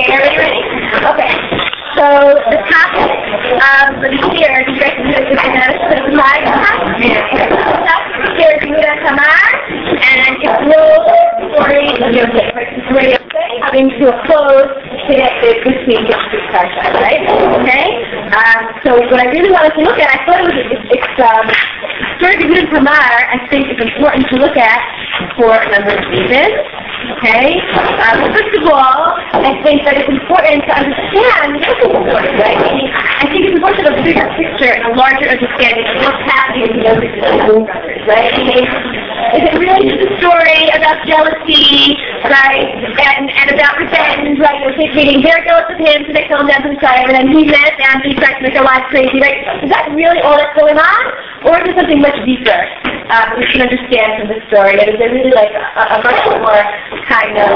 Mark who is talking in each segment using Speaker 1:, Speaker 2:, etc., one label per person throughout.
Speaker 1: everybody ready? Okay. So the topic for the year is the topic here is Yehuda Tamar, and it's the story of Yosef. Having to a close connected between this parsha, right? Okay? So what I really wanted to look at, I thought it's story of Yehuda Tamar, I think it's important to look at for a number of reasons. Okay? First of all, I think that it's important to understand what's important, right? I think it's important to have a bigger picture and a larger understanding of what's happening in the brothers, right? Is it really just a story about jealousy, right? And about revenge, right? They're being very jealous of him, so they kill him down to the fire, and then he's mad at them, and he tries to make their lives crazy, right? Is that really all that's going on? Or is there something much deeper we can understand from this story? And is there really like a much more kind of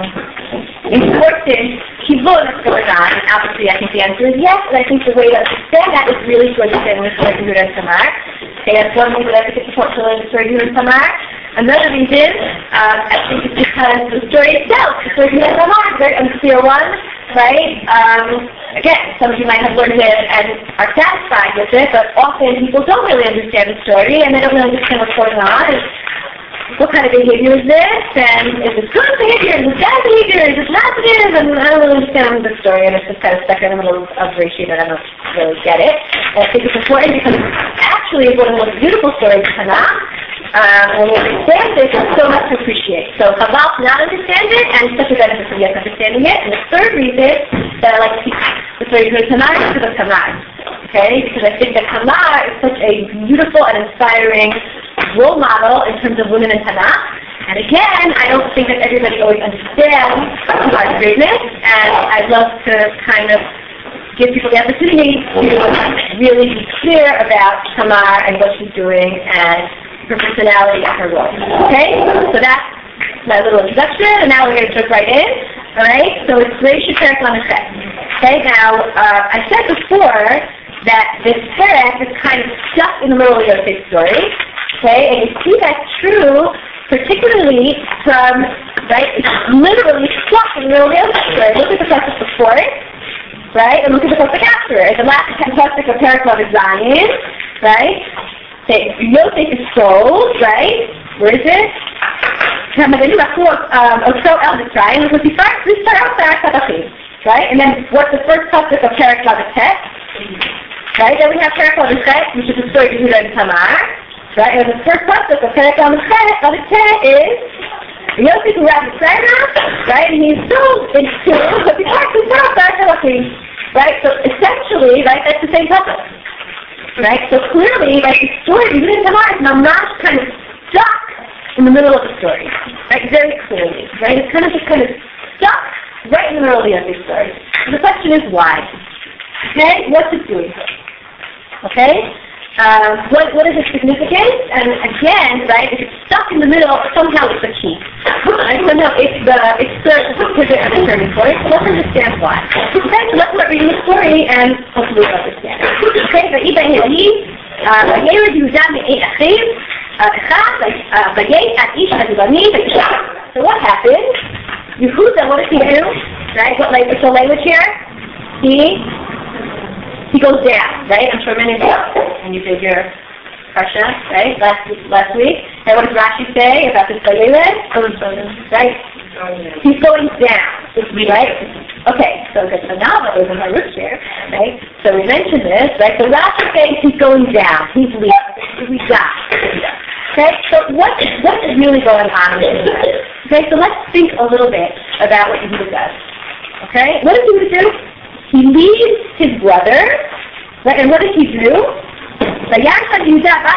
Speaker 1: important kivun that's going on? And obviously, I think the answer is yes, and I think the way to understand that is really to understand the story of Yehuda and Tamar. Okay, that's one reason I think it's important to learn the story of Yehuda and Tamar. Another reason, I think it's because the story itself, the story of Yehuda and Tamar, is very unclear one, right? Again, some of you might have learned it and are satisfied with it, but often people don't really understand the story, and they don't really understand what's going on. And what kind of behavior is this? And is this good behavior? Is this bad behavior? Is this positive? And I don't really understand the story, and it's just kind of stuck in the middle of Rashid, and I don't really get it. And I think it's important because it actually is one of the most beautiful stories in Tanakh. When we understand this, there's so much to appreciate. So Chaval to not understand it, and such a benefit from yes understanding it. And the third reason that I like to teach the story of Tamar is because of Tamar. Okay? Because I think that Tamar is such a beautiful and inspiring role model in terms of women in Tanakh. And again, I don't think that everybody always understands Tamar's greatness, and I'd love to kind of give people the opportunity to really be clear about Tamar and what she's doing and her personality and her role. Okay? So that's my little introduction, and now we're going to jump right in. Alright? So it's Rashid Perek Lamachet. Okay? Now, I said before that this Perek is kind of stuck in the middle of Yosef's story. Okay? And you see that's true, particularly from, right, it's literally stuck in the middle of Yosef's story. Look at the pasuk before it, right? And look at the pasuk after it. The last pasuk of Perek Zion, right? Okay, Yosef is sold, right? Where is it? So Eldis, we start out right? And then what's the first pasuk of Perek Lamachet? Right? Then we have Perek Lamachet, which is the story of Yehuda and Tamar. Right? And the first pasuk of Perek Lamachet is Yosef who ran the right? And he's sold in two, but we start out right? So essentially, right, that's the same pasuk. Right? So clearly, right, the story of Yehuda and Tamar is not kind of stuck in the middle of the story. Right? Very clearly. Right? It's kind of just stuck right in the middle of the story. So the question is why? Okay? What's it doing? Okay? What is its significance? And again, right, if it's stuck in the middle, somehow it's the key. Right? Somehow it's the pivot of the turning point. So let's understand why. Okay, so let's start reading the story and hopefully we'll understand. Okay, so what happened? Yehuda, what does he do? Right? What language? So language here? He goes down, right? I'm sure many of you know. And you did your parsha, right? Last week. And what does Rashi say about this Vayeled? Right? He's going down, right? Okay, so now that was in my roots here, right? So we mentioned this, right? So Rashi says he's going down. He's leaving. We die. Okay, so what is really going on in this? Okay, so let's think a little bit about what Yehuda does. Okay, what does Yehuda do? He leaves his brother, right? And what does he do? Right? What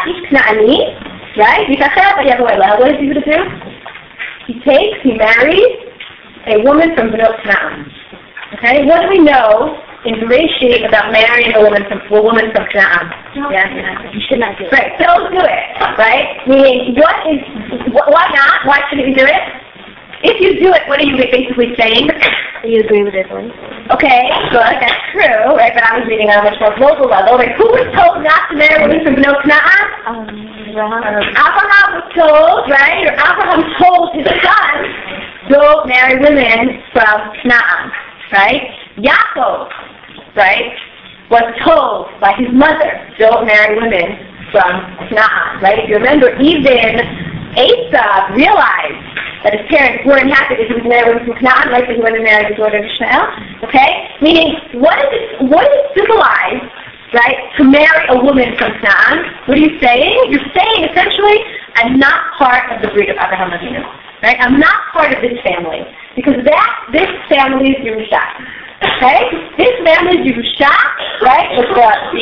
Speaker 1: does Yehuda do? He marries a woman from Bnot Canaan. Okay? What do we know in Bereshit about marrying a woman from Canaan?
Speaker 2: You should not do it.
Speaker 1: Right, don't do it. Right? Meaning, why not? Why shouldn't you do it? If you do it, what are you basically saying?
Speaker 2: You agree with this one?
Speaker 1: Okay, good, that's true, right? But I was reading on a much more global level. Like, who was told not to marry women from Bnot Canaan? Abraham was told, right? Or Abraham told his son, don't marry women from Canaan. right? Yaakov, right, was told by his mother, don't marry women from Canaan, right? If you remember, even Esau realized that his parents weren't happy that he was married women from Canaan, right? So he went and married the daughter of Ishmael, okay? Meaning, what does it symbolize, right, to marry a woman from Canaan? What are you saying? You're saying, essentially, I'm not part of the breed of Abraham Avinu, right? I'm not part of this family, because this family is Yerusha, okay? This family is Yerusha, right? The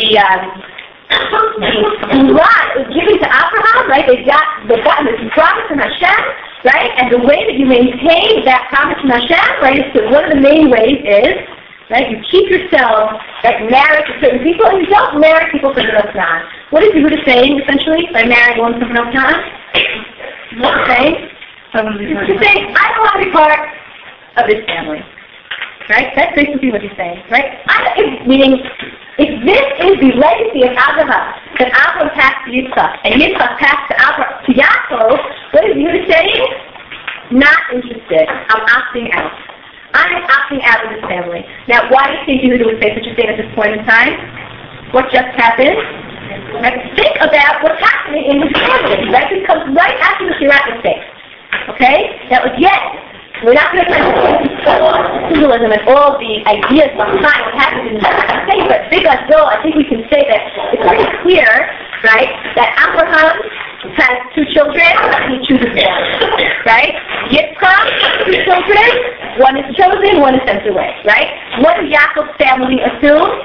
Speaker 1: Torah is given to Abraham, right? They've gotten this promise from Hashem, right? And the way that you maintain that promise from Hashem, right, is one of the main ways is, right, you keep yourself, right, married to certain people, and you don't marry people from Bnei Canaan. What is Yehuda saying, essentially, by marrying one from Bnei Canaan? What's he saying? He's saying, I don't want to be part of this family. Right? That's basically what he's saying, right? Meaning, if this is the legacy of Abraham, that Abraham passed to Yitzchak, and Yitzchak passed to Yaakov, what is Yehuda saying? Not interested. I'm opting out. I'm opting out of this family. Now, why do you think Yehuda would say such a thing at this point in time? What just happened? Right? Think about what's happening in his family, right? This comes right after the Shirat mistake. Okay? Now, again, we're not going to symbolism and all the ideas behind what happens in the mistake, but big Azul, I think we can say that it's pretty clear, right, that Abraham has two children, and he chooses one, right? Yitzchak, two children, one is chosen, one is sent away, right? What does Yaakov's family assume?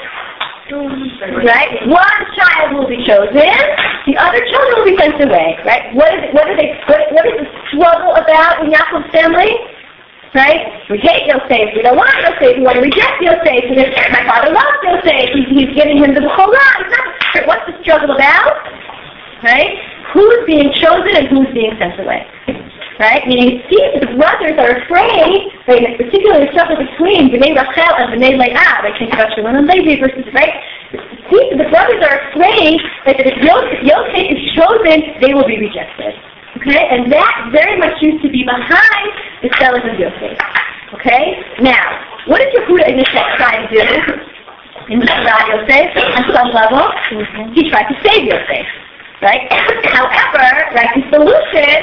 Speaker 1: Right? One child will be chosen, the other children will be sent away, right? What is the struggle about in Yaakov's family? Right? We hate Yosef, we don't want Yosef, we want to reject Yosef, my father loves Yosef, he's giving him the Bechorah. What's the struggle about? Right? Who's being chosen and who's being sent away? Right? Meaning, it seems the brothers are afraid, right, particularly the struggle between Bnei Rachel and Bnei Leah, right? Think about Shimon and Levi versus, right? It seems the brothers are afraid that if Yosef is chosen, they will be rejected. Okay? And that very much used to be behind the sellers of Yosef. Okay? Now, what did Yehuda initially try to do in the Shirah Yosef? On some level, he tried to save Yosef. Right? However, right, the solution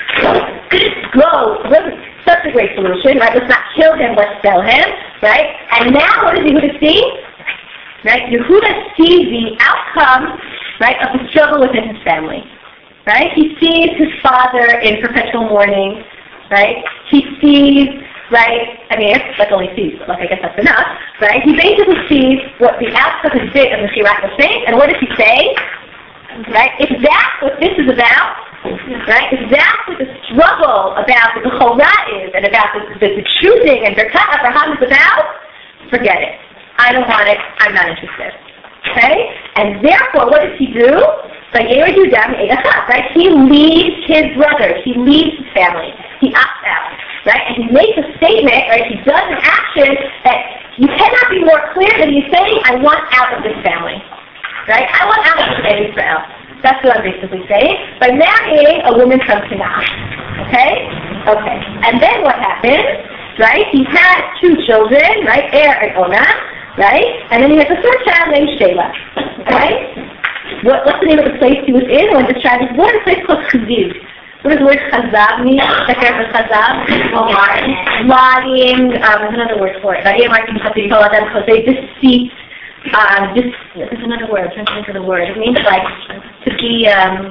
Speaker 1: wasn't such a great solution, right? Let's not kill him, let's sell him, right? And now what does Yehuda see? Right? Yehuda sees the outcome, right, of the struggle within his family. Right? He sees his father in perpetual mourning, right? He sees, right, I mean, it's like only sees, but like I guess that's enough, right? He basically sees what the outcome has been of the Shirat mistake, and what does he say? Right? If that's what this is about, right? If that's what the struggle about the Bechorah is, and about the choosing and Birkat Abraham is about, forget it. I don't want it. I'm not interested. Okay? And therefore, what does he do? Right? He leaves his brothers. He leaves his family. He opts out. Right? And he makes a statement, right? He does an action that you cannot be more clear than he's saying, I want out of this family. Right? I want out of this Israel. That's what I'm basically saying. By marrying a woman from Canaan. Okay? Okay. And then what happens? Right? He had two children, right? Er and Onah. Right? And then he has a third child named Shelah. Right? What's the name of the place he was in when this child was born? A place called Chaziv. What does the word Chazav mean? Sefer Chazav? Lying. There's another word for it. Because they deceit. There's another word. I'm trying to think of the word. It means like to be.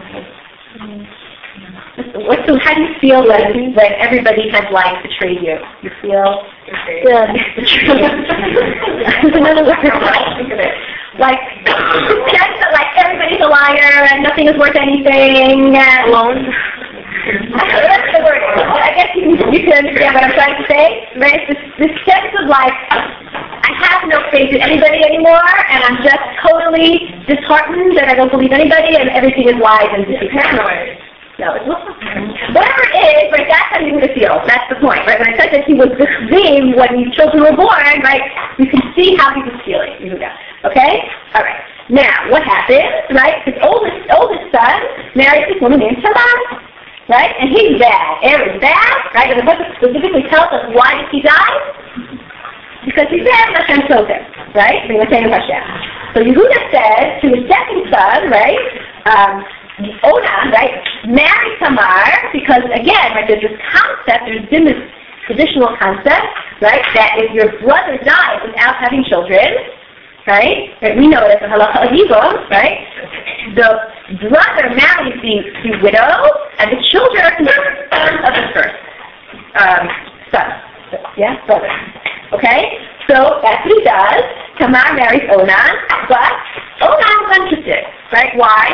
Speaker 1: How do you feel when everybody has like betrayed you? You feel good. There's another word. I think of it. Like everybody's a liar and nothing is worth anything. Alone. That's the word. I guess you can understand what I'm trying to say. Right? This sense of like, I have no faith in anybody anymore, and I'm just totally disheartened that I don't believe anybody, and everything is lies and deceit. Paranoid. No, whatever it is, right, that's how you would feel. That's the point, right? When I said that he was deceived when these children were born, right, you can see how he was feeling. Okay? All right. Now, what happens, right? His oldest son marries this woman named Tamar, right? And he's bad. Er is bad, right? And the book specifically tells us why did he die? because he said Hashem chose him, right? So Yehuda said to his second son, right, Onan, right, marry Tamar, because again, right, there's this concept, there's been this traditional concept, right, that if your brother dies without having children, right, we know it as a halacha of Yibum, right, the brother marries the widow, and the children are considered sons of the first son. Yeah, brother. Okay? So that's what he does. Tamar marries Onan, but Onan is uninterested, right? Why?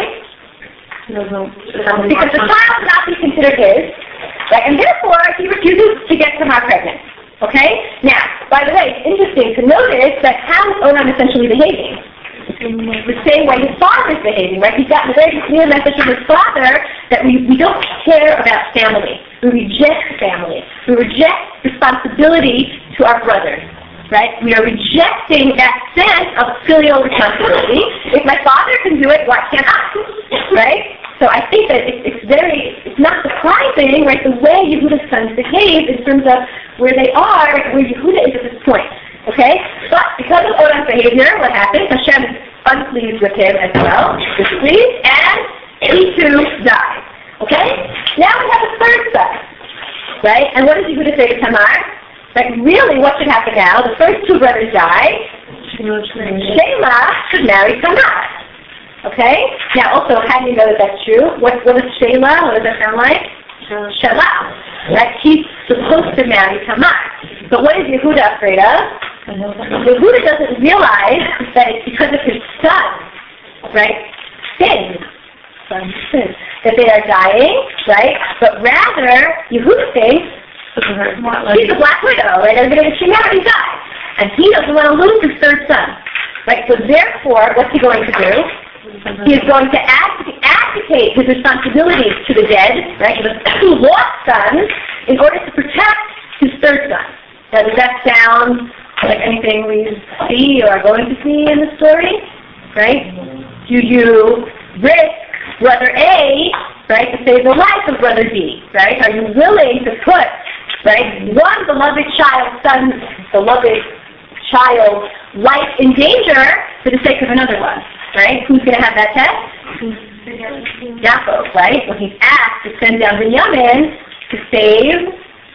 Speaker 1: Because the child will not be considered his, right? And therefore, he refuses to get Tamar pregnant. Okay? Now, by the way, it's interesting to notice that how is Onan essentially behaving? The same way his father is behaving, right? He's gotten a very clear message from his father that we don't care about family. We reject family. We reject responsibility to our brothers, right? We are rejecting that sense of filial responsibility. If my father can do it, why can't I? Right? So I think that it's not surprising, right, the way Yehuda's sons behave in terms of where they are, where Yehuda is at this point. Okay? But because of Onan's behavior, what happens? Hashem is unpleased with him as well, displeased, and he too dies. Okay? Now we have a third son. Right? And what does Yehuda say to Tamar? Like, really, what should happen now? The first two brothers die. Shelah should marry Tamar. Okay? Now, also, how do you know that that's true? What is Shelah? What does that sound like? Shelah. Right? He's supposed to marry Tamar. But what is Yehuda afraid of? Yehuda doesn't realize that it's because of his son, right? Sin. That they are dying, right? But rather, Yehuda thinks she's a black widow, right? Everybody, she already died. And he doesn't want to lose his third son. Right? So therefore, what's he going to do? He is going to abdicate his responsibilities to the dead, right? The two lost sons, in order to protect his third son. Now, does that sound like anything we see or are going to see in the story? Right? Do you risk brother A, right, to save the life of brother B? Right? Are you willing to put, right, one beloved child's life in danger for the sake of another one? Right? Who's going to have that test? Yaakov, right? When he's asked to send down Binyamin to save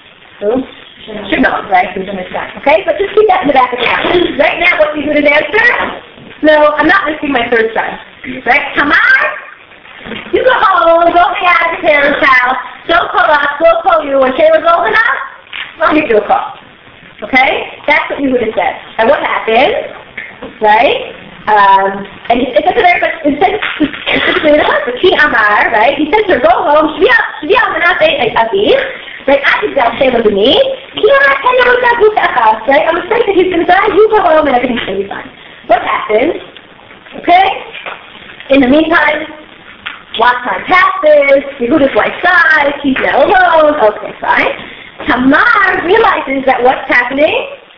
Speaker 1: Shimon, right? Who's in his son. Okay? But just keep that in the back of your mind. Right now, what's Yehuda's answer? No, I'm not risking my third son. Right? Tamar, you go home, go hang out at your parents' house. Don't call us, we'll call you. When Shayla's old enough, I'll give you a call. Okay? That's what Yehuda said. And what happened? Right? And it doesn't very much, specifically the husband, Ki Amar, right? He said to her, go home, Shvi al-Manat Aviv, right? I can tell Shayla B'ni, Ki Amar Kenyahu Zagut Achas, right? I'm afraid that he's going to die, you go home and everything's going to be fine. What happens? Okay? In the meantime, lots of time passes, Yehuda's wife dies, he's now alone, okay, fine. Tamar realizes that what's happening?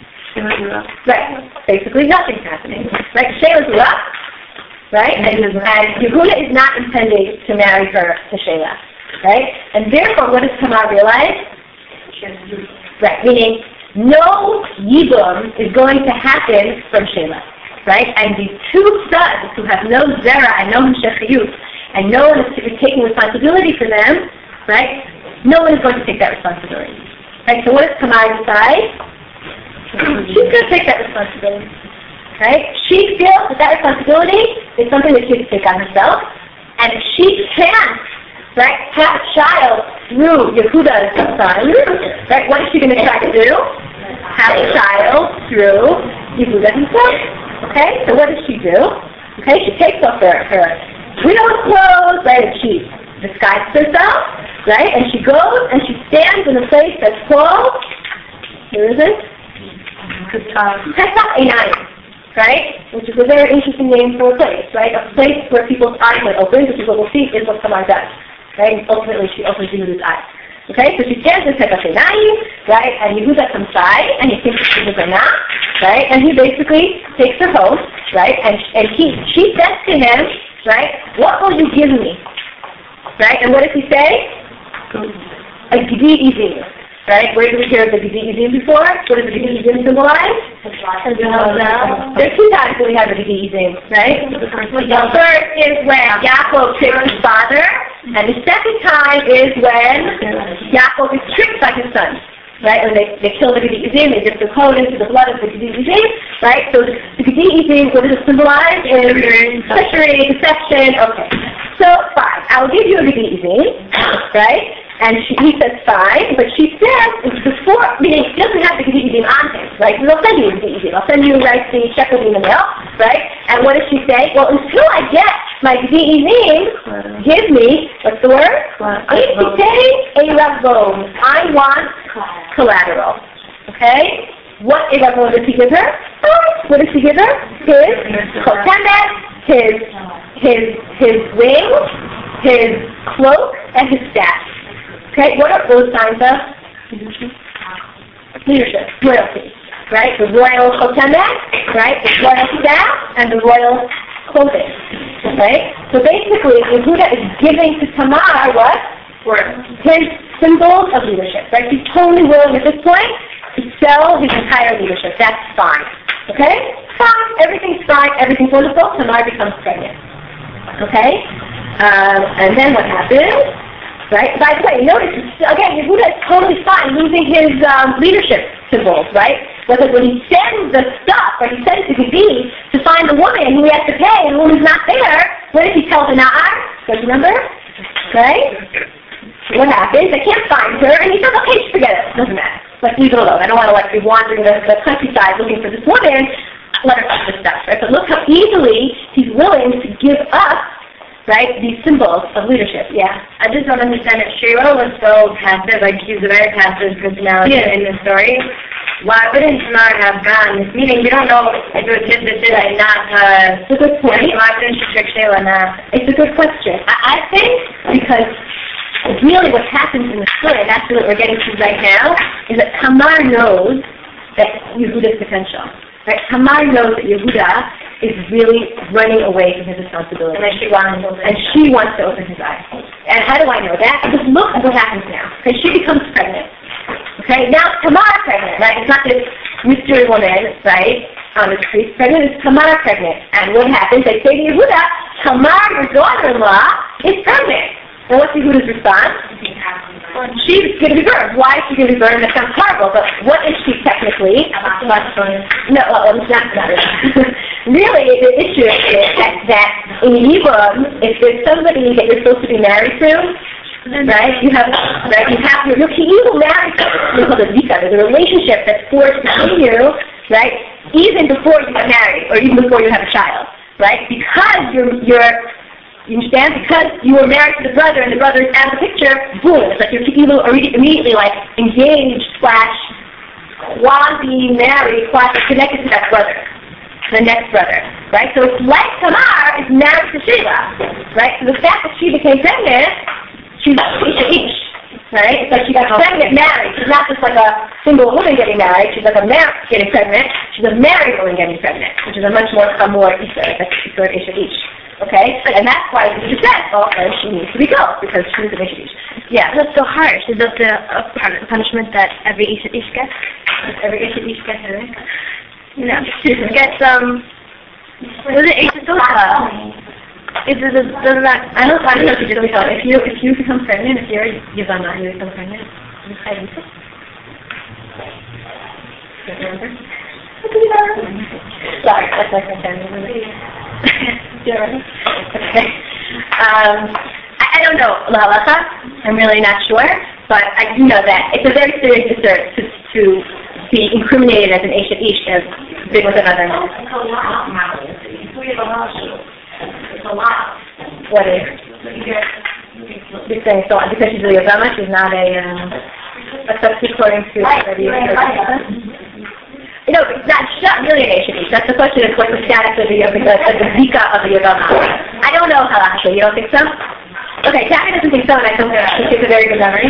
Speaker 1: Right. Basically nothing's happening. Right? Shayla grew up, right? And Yehuda is not intending to marry her to Shayla. Right? And therefore, what does Tamar realize? Right. Meaning, no Yibum is going to happen from Shayla. Right? And these two sons who have no Zera and no Hemshechiyut, and no one is taking responsibility for them, right? No one is going to take that responsibility. Right? So what does Tamar decide? She's going to take that responsibility, right? She feels that responsibility is something that she has to take on herself, and if she can't, right, have a child through Yehuda's son, right, what is she going to try to do? Have a child through Yehuda himself, okay? So what does she do? Okay, she takes off her widow's clothes, right, and she disguises herself, right, and she goes and she stands in a place that's called, here is it? Pesach Einayim, right? Which is a very interesting name for a place, right? A place where people's eyes might open, which is what we'll see is what Tamar does, right? And ultimately, she opens Yehuda's eyes. Okay, so she stands in Pesach Einayim, right? And Yehuda comes by, and he thinks she was not, right? And he basically takes her home, right? And she says to him, right? What will you give me, right? And what does he say? A gedi izim. Right? Where did we hear the Gedi Izim before? What does the Gedi Izim symbolize? There's two times that we have the Ge'ezim, right? The first is when Yaakov tricks his father, and the second time is when Yaakov is tricked by his son. Right, and they kill the Ge'ezim, they dip the coat into the blood of the Ge'ezim, right? So the Ge'ezim, what does it symbolize? Is treachery, deception, okay. So, fine, I'll give you a Ge'ezim, right? And he says fine, but she says, before, meaning he doesn't have the Ge'ezim on him, right? I'll send you the Ge'ezim, I'll send you, right, the shekel in the mail, right? And what does she say? Well, until I get my Ge'ezim, give me, what's the word? I want collateral. Okay? What Eravon does he give her? What does he give her? His chotemet, his ring, his cloak, and his staff. Okay? What are those signs of? Leadership, royalty. Right? The royal chotemet, right? The royal staff, and the royal clothing. Okay? So basically, Yehuda is giving to Tamar what? His symbols of leadership, right? He's totally willing at this point to sell his entire leadership. That's fine. Okay? Fine. Everything's fine. Everything's wonderful. Tamar becomes pregnant. Okay? And then what happens? Right? By the way, notice, again, Yehuda is totally fine losing his leadership symbols, right? Because when he sends the stuff, or he sends the Gebi to find the woman who he has to pay, and the woman's not there, what does he tell the Na'ar? Do you remember? Right? What happens? They can't find her, and he says, okay, just forget it. Doesn't matter. Let's leave it alone. I don't want to be wandering the countryside looking for this woman. Let her touch this stuff, right? But look how easily he's willing to give up, right, these symbols of leadership. Yeah.
Speaker 2: I just don't understand it. Shira was so passive, like she's a very passive personality in the story. Why wouldn't Tamar have gone? This meeting, we don't know if it was just like not
Speaker 1: it's a good point.
Speaker 2: Why didn't she trick Shayla now?
Speaker 1: It's a good question. I think because really what happens in the story, and that's what we're getting to right now, is that Tamar knows that Yehuda's potential. Right? Tamar knows that Yehuda is really running away from his responsibility.
Speaker 2: And she wants
Speaker 1: to open his eyes. And how do I know that? Because look at what happens now. Because she becomes pregnant. Okay, now Tamar's pregnant, right? It's not this mystery woman, right? This priest pregnant, it's Tamar pregnant. And what happens? They say to Yehuda, Tamar, your daughter-in-law, is pregnant. And what's Yehuda's response? She's going to be burned. Why is she going to be burned? That sounds horrible, but what is she technically? No, it's not that. Really, the issue is that in Yibam, if there's somebody that you're supposed to be married to, right, you have your Ki'ilu marriage, called a Zika. There's a relationship that's forged between you, right, even before you get married, or even before you have a child, right, because you understand? Because you were married to the brother, and the brother is out of the picture, boom, it's like you're immediately like engaged / quasi-married / connected to that brother, the next brother, right? So it's like Tamar is married to Sheila, right? So the fact that she became pregnant, she's Ish, right? It's like she got pregnant married. She's not just like a single woman getting married, she's like a man getting pregnant, she's a married woman getting pregnant, which is a much more Isha, that's Ish. Okay? And that's why you said, she needs to be killed, because she's an Ish. Yeah.
Speaker 2: That's so harsh. Is that the punishment that every Ish gets?
Speaker 1: Every Ish gets, right?
Speaker 2: No. Gets, was it Ish Sota? Doesn't that,
Speaker 1: I don't know if you just become, if you become pregnant, if you're Yavana, you become pregnant. Remember? Sorry, that's like my family. Okay. I don't know la halacha. I'm really not sure, but I do know that it's a very serious disturbance to be incriminated as an Eshet Ish as big with another. It's a lot. What is? You're saying so because she's a Yavama, she's not a substitute according to You know, it's not really an Eshet Ish. That's the question of what the status of the Zika of the Yavama. I don't know halachically. You don't think so? Okay, Kathy doesn't think so, and I think it's a very good memory.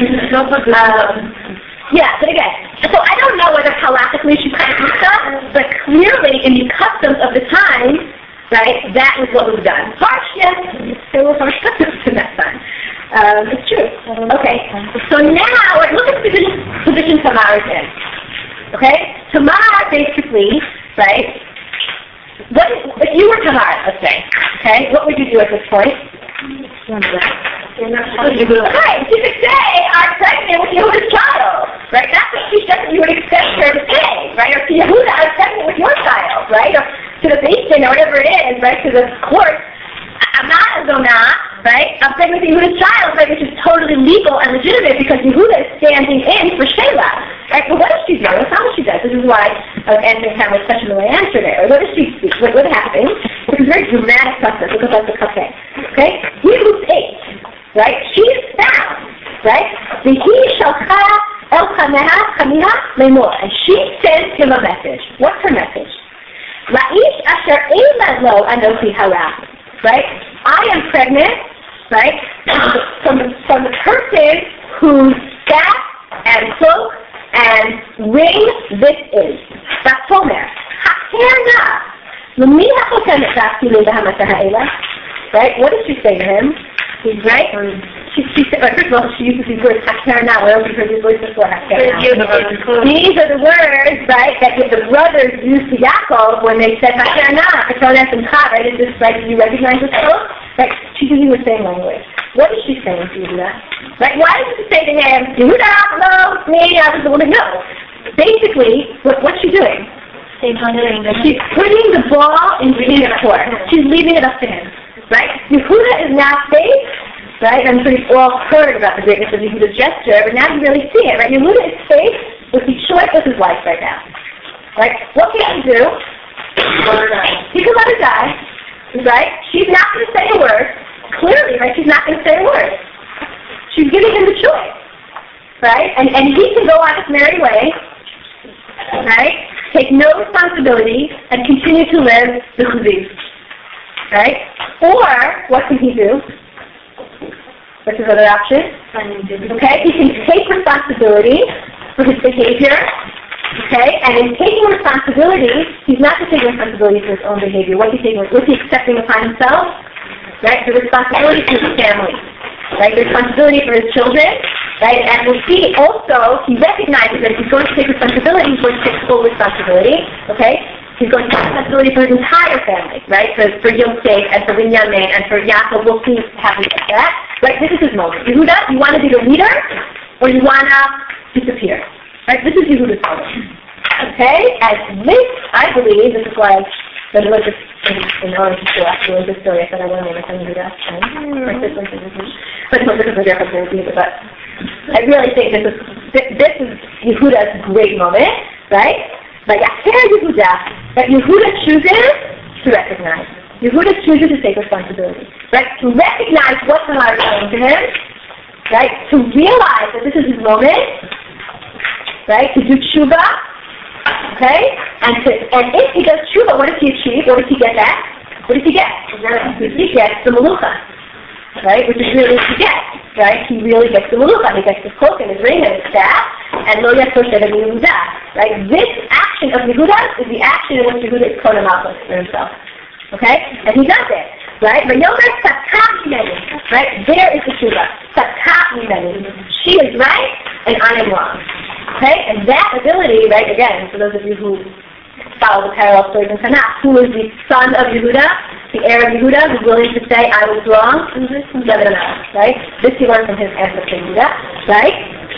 Speaker 1: Yeah, but again, so I don't know whether halachically she's kind of Zika, but clearly in the customs of the time, right, that was what was done. Harsh, yes, there were harsh customs in that time. It's true. Okay, so now, look at the position Tamar is in. Okay? Tamar basically right? If you were Tamar, let's say, okay, what would you do at this point? Right, she would say, I'm pregnant with Yehuda's child, right? That's what she said you would expect her to say, right? Or to Yehuda, I'm pregnant with your child, right? Or to the Beis or whatever it is, right? To the court, I'm not a zonah, right? I'm pregnant with Yehuda's child, right? Which is totally legal and legitimate because Yehuda is standing in for Shelah, right? But what does she do? That's not what she does. This is why I was answering Tamara's question the way I answered it. Or what does she speak? What happens? It's a very dramatic process. Look at the cafe. Okay? He who's 8, right? She's found, right? V'hi shalcha el chaneha chamiha lemor. And she sends him a message. What's her message? La'ish asher eila lo anochi hara. Right? I am pregnant, right? From the person whose staff and cloak and ring this is. That's Homer. Right? What did she say to him? Right? She said, first of all, she uses these words, Hakarna. Where else have you heard these words before? These are the words, right, that the brothers used to Yaakov when they said Hakarna, Hakarna and Cha, right? Is this, right, do you recognize this quote? Right? She's using the same language. What is she saying to Yehuda? Right? Why does she say to him, Yehuda, hello, it's me, I was the woman? No. Basically, what's she doing? She's putting the ball in his court. She's leaving it up to him. Right? Yehuda is now safe, right? I'm sure you've all heard about the greatness of Yehuda's gesture, but now you really see it, right? Yehuda is safe with the choice of his life right now. Right? What can he do? He can let her die. Right? She's not going to say a word. Clearly, right? She's not going to say a word. She's giving him the choice. Right? And he can go on his merry way. Right? Take no responsibility and continue to live the chuziv. Right? Or, what can he do? What's his other option? Okay? He can take responsibility for his behavior. Okay? And in taking responsibility, he's not just taking responsibility for his own behavior. What's he accepting upon himself? Right? The responsibility for his family. Right? The responsibility for his children. Right? And we'll see also, he recognizes that if he's going to take responsibility, he's going to take full responsibility. Okay? He's going to take responsibility for his entire family, right? For Yosef and for Binyamin and for Yaakov. We'll see how he does that. Right? This is his moment. Yehuda, you want to be the leader or you want to disappear? Right? This is Yehuda's moment. Okay? And this, I believe, this is why I read this in elementary school after I read this story. I said I want to name my son Yehuda. But no, this is a different thing. But I really think this is Yehuda's great moment, right? But Yehuda, that Yehuda chooses to recognize. Yehuda chooses to take responsibility. Right? To recognize what Tamar is saying to him. Right? To realize that this is his moment. Right? To do tshuva. Okay? And if he does tshuva, what does he achieve? What does he get back? What does he get? He gets the melucha. Right? Which is really what he gets. Right? He really gets the melucha. He gets his cloak and his ring and his staff. And lo yasoshed Yehuda. Right? This action of Yehuda is the action in which Yehuda is Kona Malchus for himself. Okay? And he does it. Right? But Yomer Sakat Mimeni. Right? There is the tshuva. Sakat Mimeni. She is right and I am wrong. Okay? And that ability, right, again, for those of you who follow the parallel stories in Tanakh, who is the son of Yehuda, the heir of Yehuda, who's willing to say, I was wrong, right? This he learned from his ancestor Yehuda, right?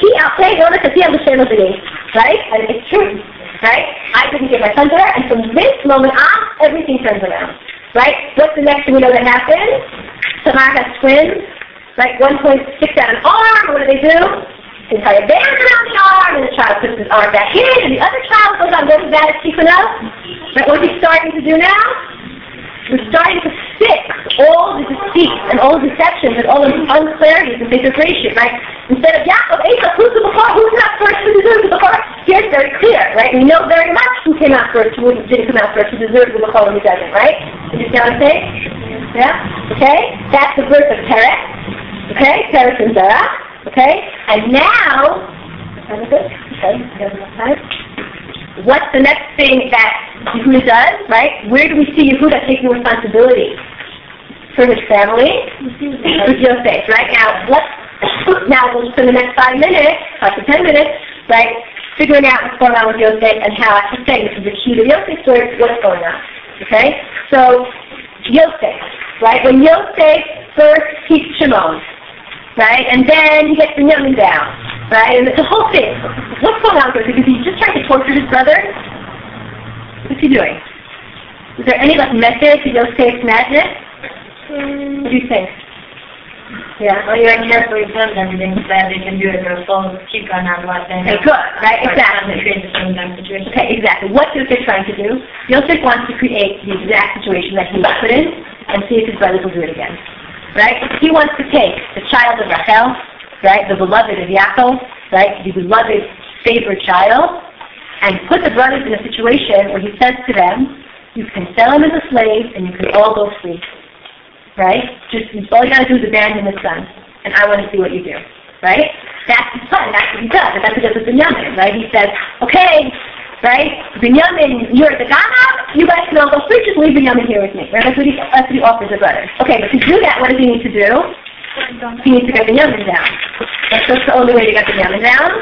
Speaker 1: Right? And it's true, right? I didn't give my son to her, and from this moment on, everything turns around, right? What's the next thing we know that happens? Tamar has twins, right? One point sticks out an arm, what do? The entire band around the arm, and the child puts his arm back in, and the other child goes on, what is that, right? What's he starting to do now? We're starting to fix all the deceits and all the deceptions and all the unclarities and integration, right? Instead of Yaakov, Esau, who's not first, who deserves the Bechor? Here it's very clear, right? We know very much who came out first, who didn't come out first, who deserves the Bechor and who doesn't, right? You see what I'm saying? Yeah? Okay? That's the birth of Teres. Okay? Teres and Zerah. Okay? And now, what's the next thing that Yehuda does, right? Where do we see Yehuda taking responsibility for his family? With Yosef, right? Now, we'll spend the next 5 minutes, 5 to 10 minutes, right, figuring out what's going on with Yosef and how I have to say this is the key to Yosef's story, what's going on. Okay? So, Yosef, right? When Yosef first keeps Shimon, right? And then he gets Binyamin down, right? And it's a whole thing. What's going on with Yosef? Is he just trying to torture his brother? What's he doing? Is there any method to Yosef's madness? What do you think?
Speaker 2: Yeah, well, you're carefully filmed everything so that they can do it for a full keep going on what they
Speaker 1: Okay, good, right? Exactly.
Speaker 2: Create the same kind of situation.
Speaker 1: Okay, exactly. What's Yosef trying to do? Yosef wants to create the exact situation that he was put in and see if his brothers will do it again. Right? He wants to take the child of Rachel, right, the beloved of Yaakov, right, the beloved favorite child, and put the brothers in a situation where he says to them, you can sell him as a slave and you can all go free. Right? Just all you gotta do is abandon his son, and I want to see what you do. Right? That's his plan. That's what he does. And that's what he does with Binyamin. Right? He says, okay, right, Binyamin, you're the Ghana. You guys can all go free. Just leave Binyamin here with me. Right? That's what he offers the brothers. Okay, but to do that, what does he need to do? He needs to get Binyamin down. That's the only way to get Binyamin down.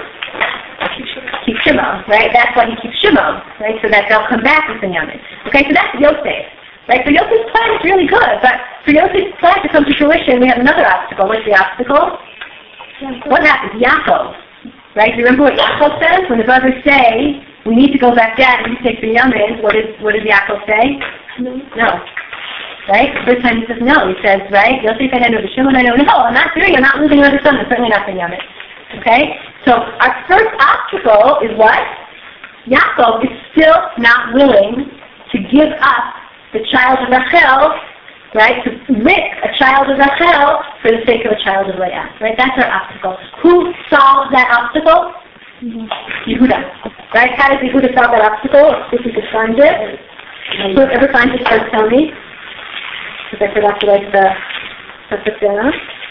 Speaker 1: Keep Shimon. Right? That's why he keeps Shimon. Right? So that they'll come back with Binyamin. Okay, so that's Yosef. Right, so Yosef's plan is really good, but for Yosef's plan to come to fruition, we have another obstacle. What's the obstacle? What happens? Yaakov. Right, do you remember what Yaakov says? When the brothers say, we need to go back down and you take Binyamin, what does Yaakov say? No. Right? The first time he says no. He says, right, Yosef I know, Shimon I know. No, I'm not doing it. I'm not losing another son. I'm certainly not Binyamin. Okay? So our first obstacle is what? Yaakov is still not willing to give up the child of Rachel, right, to risk a child of Rachel for the sake of a child of Leah. Right? That's our obstacle. Who solves that obstacle? Yehuda. Right? How does Yehuda solve that obstacle? If you could find it. Whoever finds it first, tell me. Because I forgot to write the down.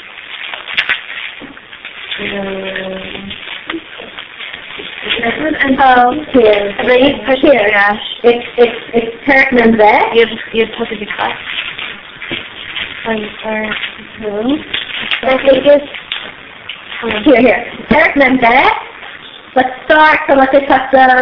Speaker 1: Here. It's Perek Memzeh.
Speaker 2: You're supposed to be cut.
Speaker 1: Here. Perek Memzeh. Let's start from let's say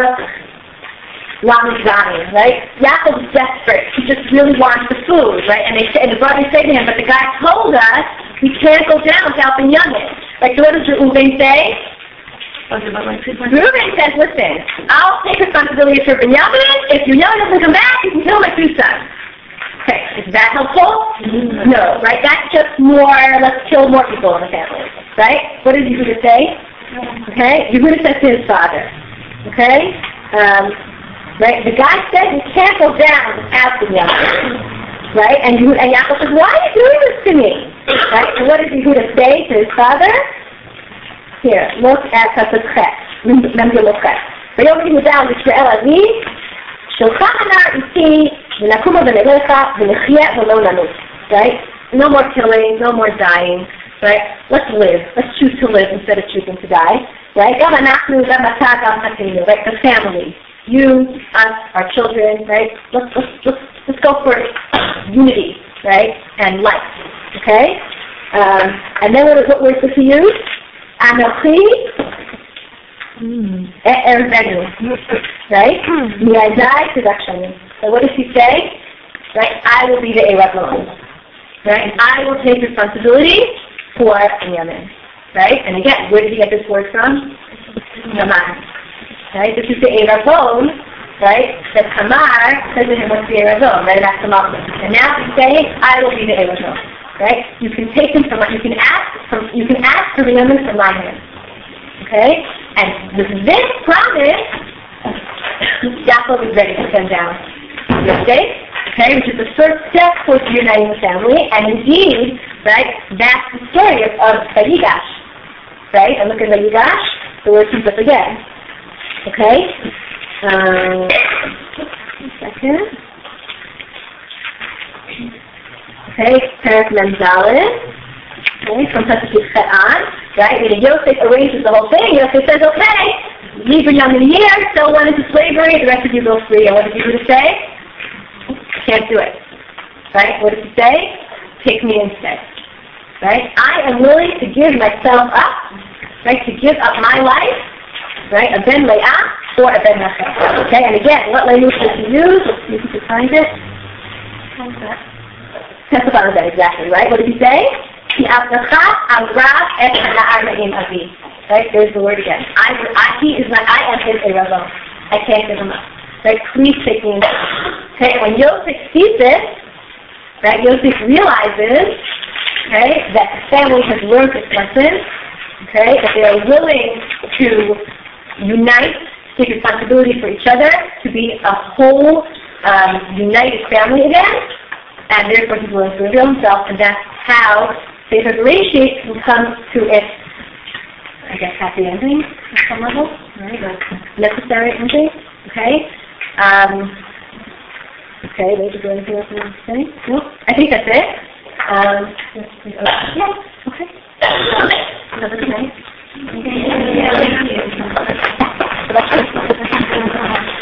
Speaker 1: Lamizani, right? Yaakov is desperate. He just really wants the food, right? And the brothers say to him, but the guy told us we can't go down without Binyamin. Right? So what does Reuven say? Reuven says, listen, I'll take responsibility for Binyamin. If Binyamin doesn't come back, you can kill my two sons. Okay, is that helpful? No, right? That's just more, let's kill more people in the family, right? What does Yehuda say? Okay, Yehuda says to his father, okay? Right, the guy said you can't go down without Binyamin, right? And Yaakov says, why are you doing this to me? Right, and what does Yehuda say to his father? Here, look at Pasuk Chet. Remember, look at. ויאמר יהודה לישראל אבי, שלך הנער איתי, ונקומה ונלך, ונחיה ולא נמות. Right? No more killing, no more dying. Right? Let's live. Let's choose to live instead of choosing to die. Right? גם אנחנו, גם אתה, גם חתינו. Right? The family. You, us, our children. Right? Let's go for unity. Right? And life. Okay? And then what words does he use? Anochi Erzenu. Right? Mi'azai Tzedakshani. So what does he say? Right? I will be the Erev Loan. Right? I will take responsibility for Binyamin. Right? And again, where did he get this word from? Naman. Right? This is the Erev Loan. Right? The Tamar says to him, what's the Erev Loan? Right? That's the Malchus. And now he's saying, I will be the Erev Loan. Right? You can take him from, you can ask for Binyamin from my hand. Okay? And with this promise, Yaakov is ready to send down Yosef, okay, which is the first step towards uniting the family, and indeed, right, that's the story of Vayigash. Right? And look at Vayigash, the word comes up again. Okay? One second. Okay, Perek Memzalin. Okay, from Pasuk Chet on. Right? And Yosef arranges the whole thing. Yosef says, okay, leave Binyamin here, sell one into slavery, the rest of you go free. And what does Yehuda say? Can't do it. Right? What does he say? Take me instead. Right? I am willing to give myself up, right, to give up my life right? A ben le'ah or a ben rachel. Okay, and again, what language does he use? Let's see if you can find it. Testify on that exactly, right? What did he say? Ki avdecha arav et hana'ar me'im avi. Right, there's the word again. He is I am his Erevon. I can't give him up. Right, please take me in. Okay, when Yosef sees this, right, Yosef realizes, okay, that the family has learned this lesson, okay, that they are willing to unite, take responsibility for each other, to be a whole, united family again, and therefore he's willing to reveal himself, and that's how Sefer Bereshit can come to its, I guess, happy ending at some level, right, or necessary ending, okay? Okay, is there anything else I want to say? No? I think that's it. Yeah, okay. Have a good night.